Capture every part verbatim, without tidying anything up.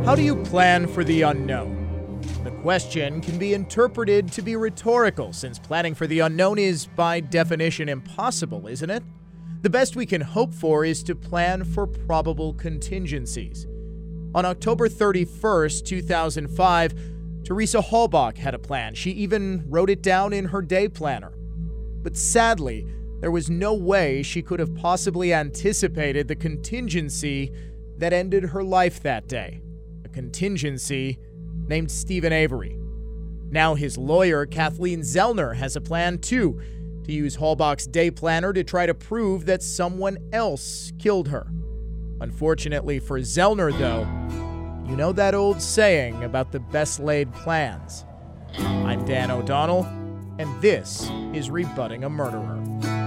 How do you plan for the unknown? The question can be interpreted to be rhetorical, since planning for the unknown is, by definition, impossible, isn't it? The best we can hope for is to plan for probable contingencies. On October thirty-first, two thousand five, Teresa Halbach had a plan. She even wrote it down in her day planner. But sadly, there was no way she could have possibly anticipated the contingency that ended her life that day. A contingency named Steven Avery. Now his lawyer, Kathleen Zellner, has a plan too, to use Halbach's day planner to try to prove that someone else killed her. Unfortunately for Zellner, though, you know that old saying about the best laid plans. I'm Dan O'Donnell, and this is Rebutting a Murderer.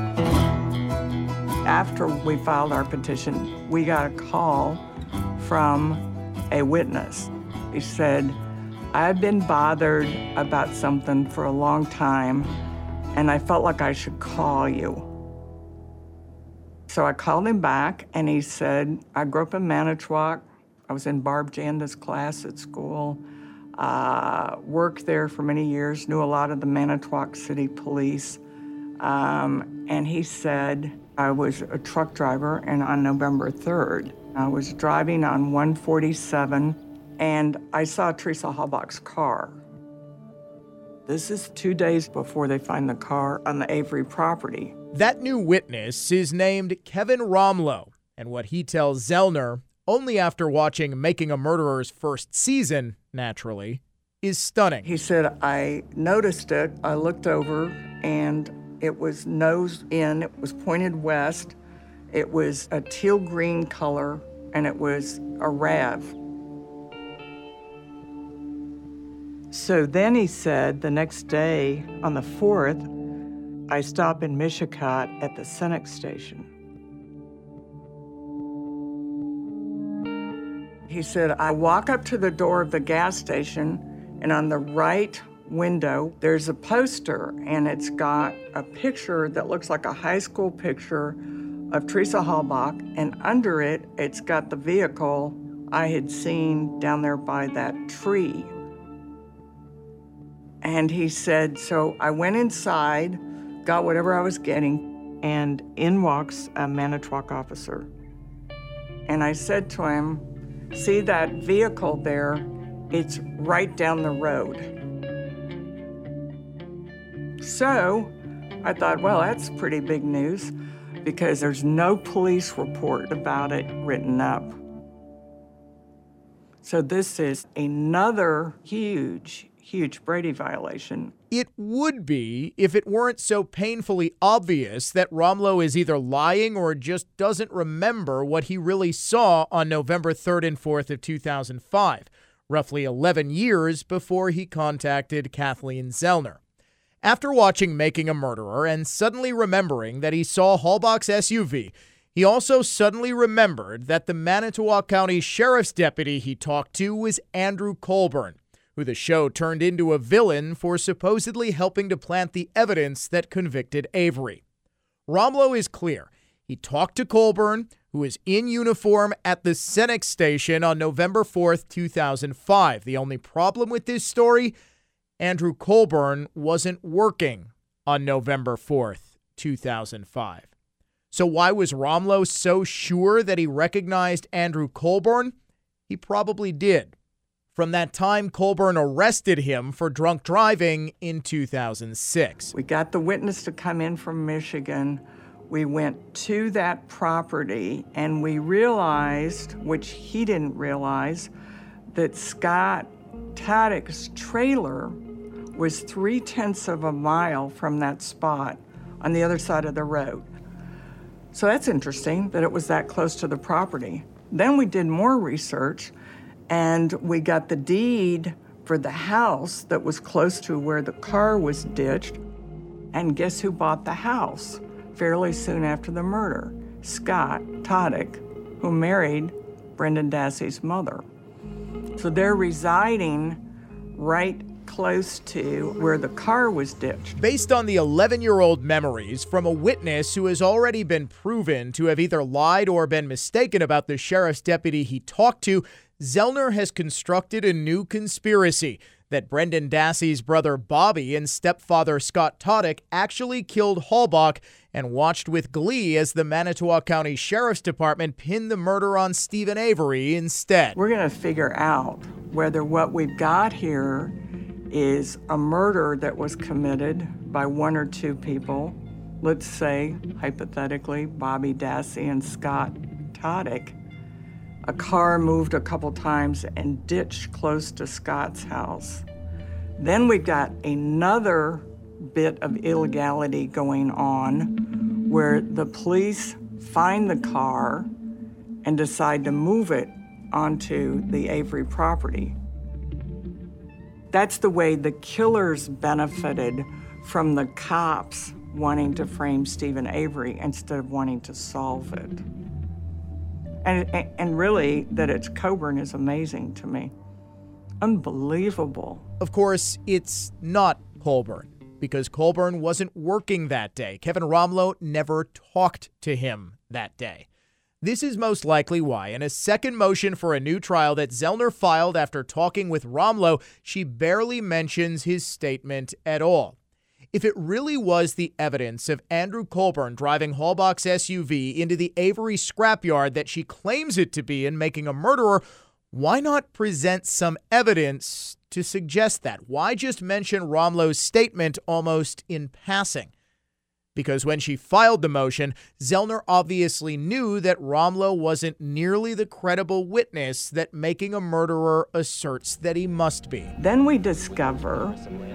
After we filed our petition, we got a call from a witness. He said, I've been bothered about something for a long time, and I felt like I should call you. So I called him back, and he said, I grew up in Manitowoc. I was in Barb Janda's class at school, uh, worked there for many years, knew a lot of the Manitowoc City Police. Um, and he said, I was a truck driver, and on November third, I was driving on one forty-seven, and I saw Teresa Halbach's car. This is two days before they find the car on the Avery property. That new witness is named Kevin Romlo, and what he tells Zellner, only after watching Making a Murderer's first season, naturally, is stunning. He said, I noticed it, I looked over, and it was nose in, it was pointed west, it was a teal green color, and it was a RAV. So then he said the next day, on the fourth, I stop in Mishicot at the Senex station. He said, I walk up to the door of the gas station, and on the right window, there's a poster, and it's got a picture that looks like a high school picture of Teresa Halbach, and under it, it's got the vehicle I had seen down there by that tree. And he said, so I went inside, got whatever I was getting, and in walks a Manitowoc officer. And I said to him, see that vehicle there? It's right down the road. So I thought, well, that's pretty big news because there's no police report about it written up. So this is another huge, huge Brady violation. It would be if it weren't so painfully obvious that Romlo is either lying or just doesn't remember what he really saw on November third and fourth of two thousand five, roughly eleven years before he contacted Kathleen Zellner. After watching Making a Murderer and suddenly remembering that he saw Halbach's S U V, he also suddenly remembered that the Manitowoc County Sheriff's deputy he talked to was Andrew Colburn, who the show turned into a villain for supposedly helping to plant the evidence that convicted Avery. Romlo is clear. He talked to Colburn, who was in uniform at the Senex station on November fourth, two thousand five. The only problem with this story, Andrew Colburn wasn't working on November fourth, two thousand five. So why was Romlo so sure that he recognized Andrew Colburn? He probably did. From that time, Colburn arrested him for drunk driving in two thousand six. We got the witness to come in from Michigan. We went to that property, and we realized, which he didn't realize, that Scott Taddick's trailer was three-tenths of a mile from that spot on the other side of the road. So that's interesting that it was that close to the property. Then we did more research, and we got the deed for the house that was close to where the car was ditched. And guess who bought the house fairly soon after the murder? Scott Taddick, who married Brendan Dassey's mother. So they're residing right close to where the car was ditched. Based on the eleven-year-old memories from a witness who has already been proven to have either lied or been mistaken about the sheriff's deputy he talked to, Zellner has constructed a new conspiracy that Brendan Dassey's brother Bobby and stepfather Scott Todick actually killed Halbach and watched with glee as the Manitowoc County Sheriff's Department pinned the murder on Stephen Avery instead. We're going to figure out whether what we've got here is a murder that was committed by one or two people. Let's say, hypothetically, Bobby Dassey and Scott Todick. A car moved a couple times and ditched close to Scott's house. Then we've got another bit of illegality going on where the police find the car and decide to move it onto the Avery property. That's the way the killers benefited from the cops wanting to frame Stephen Avery instead of wanting to solve it. And, and really, that it's Coburn is amazing to me. Unbelievable. Of course, it's not Colburn, because Colburn wasn't working that day. Kevin Romlo never talked to him that day. This is most likely why, in a second motion for a new trial that Zellner filed after talking with Romlo, she barely mentions his statement at all. If it really was the evidence of Andrew Colburn driving Halbach's S U V into the Avery scrapyard that she claims it to be and making a murderer, why not present some evidence to suggest that? Why just mention Romlo's statement almost in passing? Because when she filed the motion, Zellner obviously knew that Romlo wasn't nearly the credible witness that making a murderer asserts that he must be. Then we discover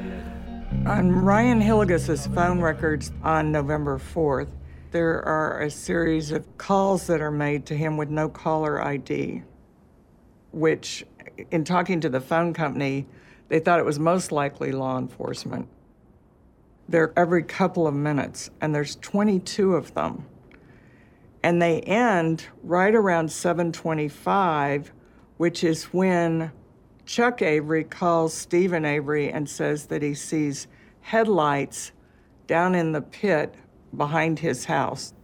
on Ryan Hillegas's phone records on November fourth, there are a series of calls that are made to him with no caller I D, which, in talking to the phone company, they thought it was most likely law enforcement. They're every couple of minutes, and there's twenty-two of them. And they end right around seven twenty-five, which is when Chuck Avery calls Stephen Avery and says that he sees headlights down in the pit behind his house.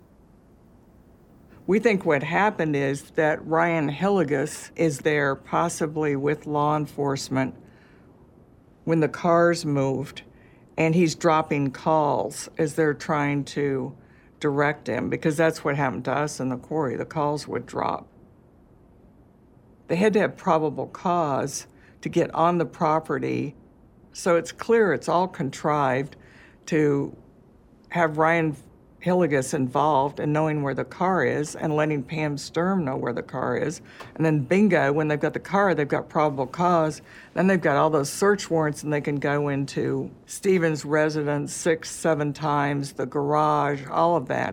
We think what happened is that Ryan Hillegas is there, possibly with law enforcement, when the cars moved, and he's dropping calls as they're trying to direct him, because that's what happened to us in the quarry. The calls would drop. They had to have probable cause to get on the property. So it's clear it's all contrived to have Ryan Hillegas involved in knowing where the car is and letting Pam Sturm know where the car is. And then bingo, when they've got the car, they've got probable cause. Then they've got all those search warrants and they can go into Stephen's residence six, seven times, the garage, all of that.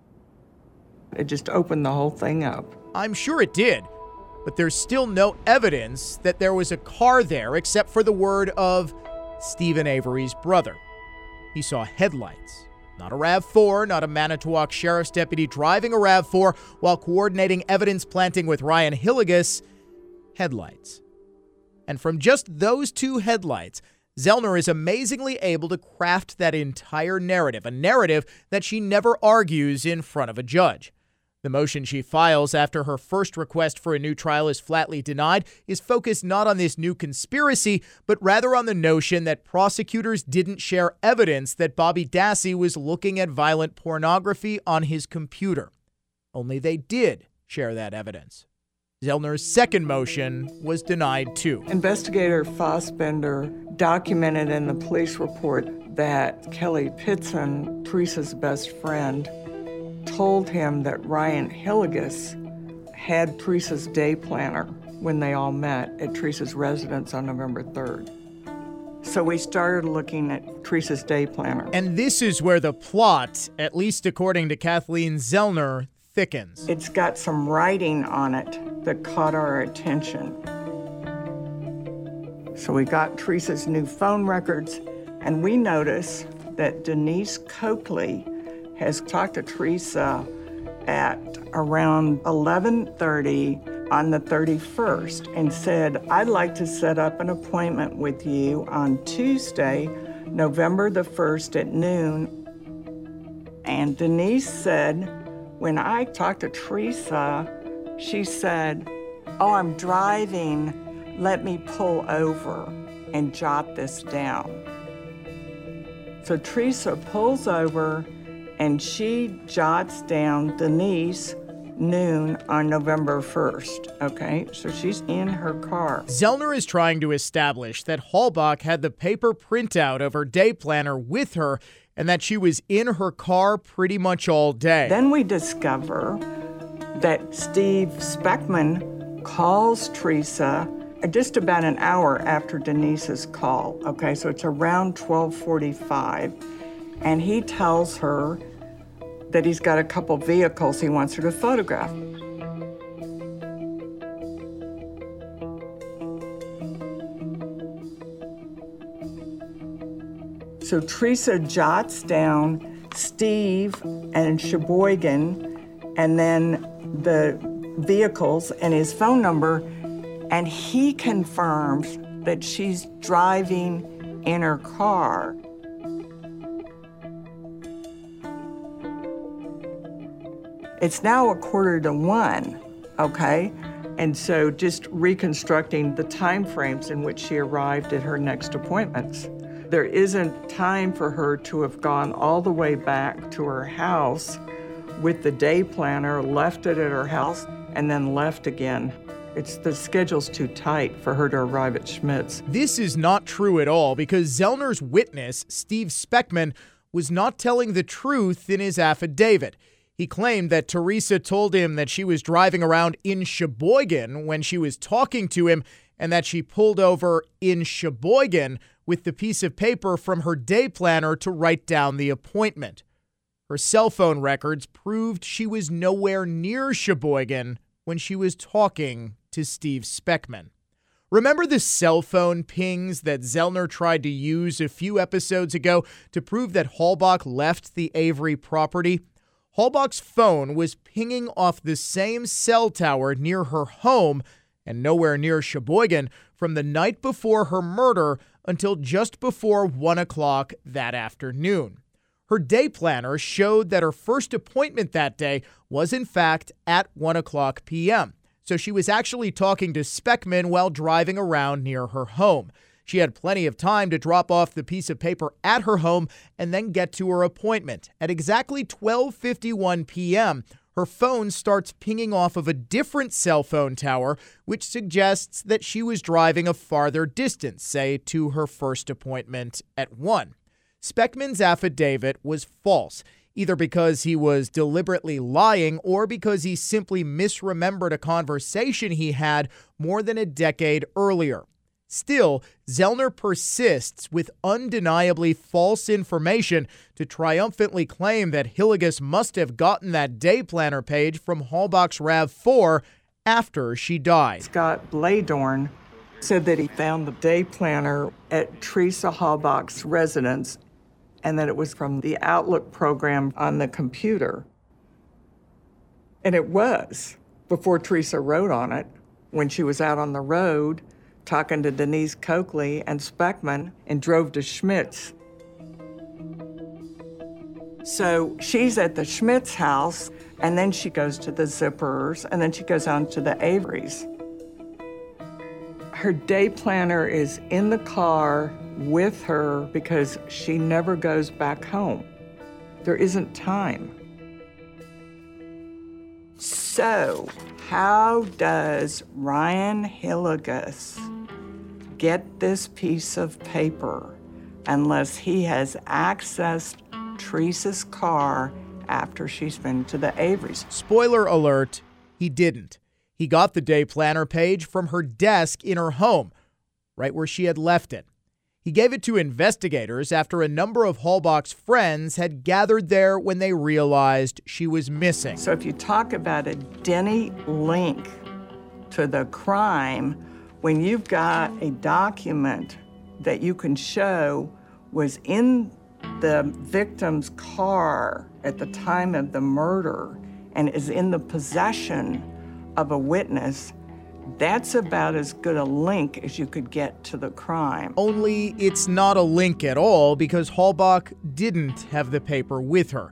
It just opened the whole thing up. I'm sure it did. But there's still no evidence that there was a car there except for the word of Stephen Avery's brother. He saw headlights. Not a RAV four, not a Manitowoc Sheriff's deputy driving a RAV four while coordinating evidence planting with Ryan Hillegas. Headlights. And from just those two headlights, Zellner is amazingly able to craft that entire narrative, a narrative that she never argues in front of a judge. The motion she files after her first request for a new trial is flatly denied is focused not on this new conspiracy, but rather on the notion that prosecutors didn't share evidence that Bobby Dassey was looking at violent pornography on his computer. Only they did share that evidence. Zellner's second motion was denied too. Investigator Fassbender documented in the police report that Kelly Pitson, Teresa's best friend, told him that Ryan Hillegas had Teresa's day planner when they all met at Teresa's residence on November third. So we started looking at Teresa's day planner. And this is where the plot, at least according to Kathleen Zellner, thickens. It's got some writing on it that caught our attention. So we got Teresa's new phone records, and we noticed that Denise Coakley has talked to Teresa at around eleven thirty on the thirty-first and said, I'd like to set up an appointment with you on Tuesday, November the first at noon. And Denise said, when I talked to Teresa, she said, "Oh, I'm driving. Let me pull over and jot this down." So Teresa pulls over and she jots down Denise noon on November first, okay? So she's in her car. Zellner is trying to establish that Halbach had the paper printout of her day planner with her and that she was in her car pretty much all day. Then we discover that Steve Speckman calls Teresa just about an hour after Denise's call, okay? So it's around twelve forty-five, and he tells her that he's got a couple vehicles he wants her to photograph. So Teresa jots down Steve and Sheboygan and then the vehicles and his phone number, and he confirms that she's driving in her car. It's now a quarter to one, okay? And so just reconstructing the time frames in which she arrived at her next appointments. There isn't time for her to have gone all the way back to her house with the day planner, left it at her house, and then left again. It's the schedule's too tight for her to arrive at Schmidt's. This is not true at all because Zellner's witness, Steve Speckman, was not telling the truth in his affidavit. He claimed that Teresa told him that she was driving around in Sheboygan when she was talking to him and that she pulled over in Sheboygan with the piece of paper from her day planner to write down the appointment. Her cell phone records proved she was nowhere near Sheboygan when she was talking to Steve Speckman. Remember the cell phone pings that Zellner tried to use a few episodes ago to prove that Halbach left the Avery property? Halbach's phone was pinging off the same cell tower near her home and nowhere near Sheboygan from the night before her murder until just before one o'clock that afternoon. Her day planner showed that her first appointment that day was in fact at one o'clock p.m., so she was actually talking to Speckman while driving around near her home. She had plenty of time to drop off the piece of paper at her home and then get to her appointment. At exactly twelve fifty-one p.m., her phone starts pinging off of a different cell phone tower, which suggests that she was driving a farther distance, say to her first appointment at one. Speckman's affidavit was false, either because he was deliberately lying or because he simply misremembered a conversation he had more than a decade earlier. Still, Zellner persists with undeniably false information to triumphantly claim that Hillegas must have gotten that day planner page from Halbach's RAV four after she died. Scott Bladorn said that he found the day planner at Teresa Halbach's residence and that it was from the Outlook program on the computer. And it was, before Teresa wrote on it, when she was out on the road talking to Denise Coakley and Speckman and drove to Schmidt's. So she's at the Schmidt's house, and then she goes to the Zippers, and then she goes on to the Averys. Her day planner is in the car with her because she never goes back home. There isn't time. So, how does Ryan Hillegas get this piece of paper unless he has accessed Teresa's car after she's been to the Averys? Spoiler alert, he didn't. He got the day planner page from her desk in her home, right where she had left it. He gave it to investigators after a number of Halbach's friends had gathered there when they realized she was missing. So if you talk about a Denny link to the crime, when you've got a document that you can show was in the victim's car at the time of the murder and is in the possession of a witness, that's about as good a link as you could get to the crime. Only it's not a link at all because Halbach didn't have the paper with her.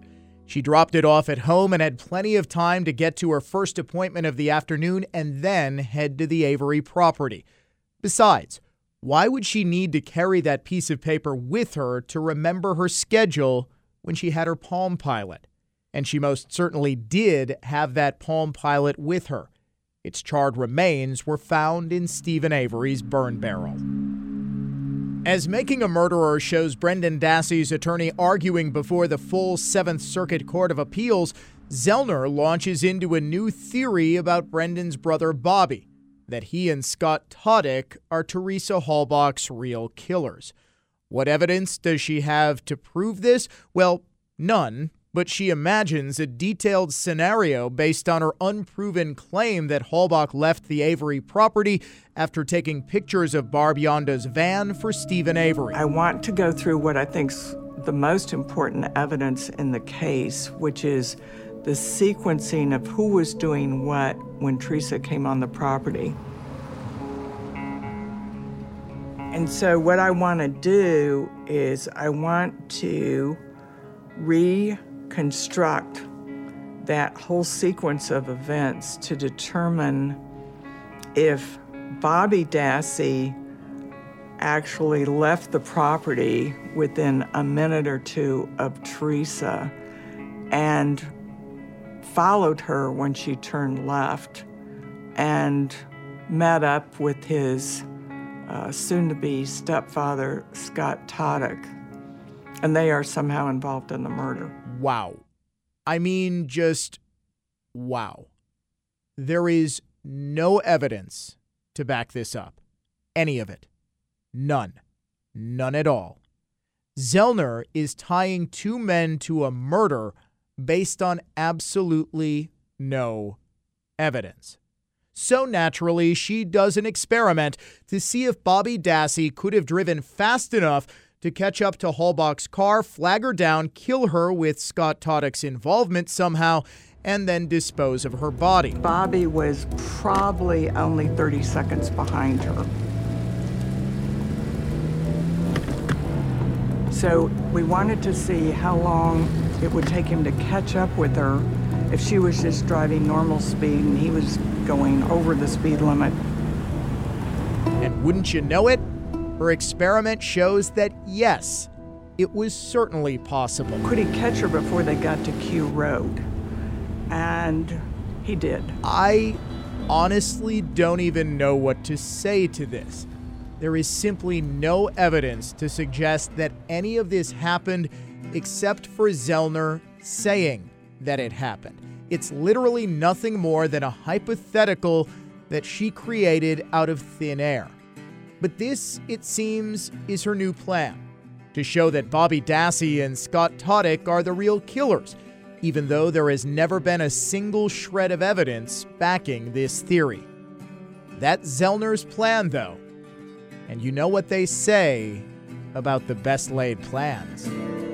She dropped it off at home and had plenty of time to get to her first appointment of the afternoon and then head to the Avery property. Besides, why would she need to carry that piece of paper with her to remember her schedule when she had her Palm Pilot? And she most certainly did have that Palm Pilot with her. Its charred remains were found in Steven Avery's burn barrel. As Making a Murderer shows Brendan Dassey's attorney arguing before the full Seventh Circuit Court of Appeals, Zellner launches into a new theory about Brendan's brother Bobby, that he and Scott Todick are Teresa Halbach's real killers. What evidence does she have to prove this? Well, none. But she imagines a detailed scenario based on her unproven claim that Halbach left the Avery property after taking pictures of Barb Yonda's van for Steven Avery. I want to go through what I think's the most important evidence in the case, which is the sequencing of who was doing what when Teresa came on the property. And so what I want to do is I want to re- construct that whole sequence of events to determine if Bobby Dassey actually left the property within a minute or two of Teresa and followed her when she turned left and met up with his uh, soon-to-be stepfather, Scott Todick, and they are somehow involved in the murder. Wow. I mean, just wow. There is no evidence to back this up. Any of it. None. None at all. Zellner is tying two men to a murder based on absolutely no evidence. So naturally, she does an experiment to see if Bobby Dassey could have driven fast enough to catch up to Halbach's car, flag her down, kill her with Scott Todick's involvement somehow, and then dispose of her body. Bobby was probably only thirty seconds behind her. So we wanted to see how long it would take him to catch up with her if she was just driving normal speed and he was going over the speed limit. And wouldn't you know it? Her experiment shows that, yes, it was certainly possible. Could he catch her before they got to Q Road? And he did. I honestly don't even know what to say to this. There is simply no evidence to suggest that any of this happened except for Zellner saying that it happened. It's literally nothing more than a hypothetical that she created out of thin air. But this, it seems, is her new plan, to show that Bobby Dassey and Scott Todick are the real killers, even though there has never been a single shred of evidence backing this theory. That's Zellner's plan, though. And you know what they say about the best laid plans.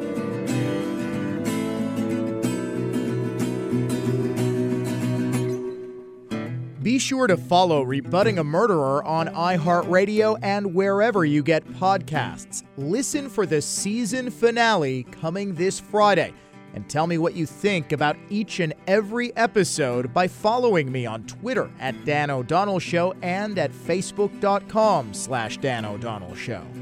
Be sure to follow Rebutting a Murderer on iHeartRadio and wherever you get podcasts. Listen for the season finale coming this Friday. And tell me what you think about each and every episode by following me on Twitter at Dan O'Donnell Show and at Facebook.com slash Dan O'Donnell Show.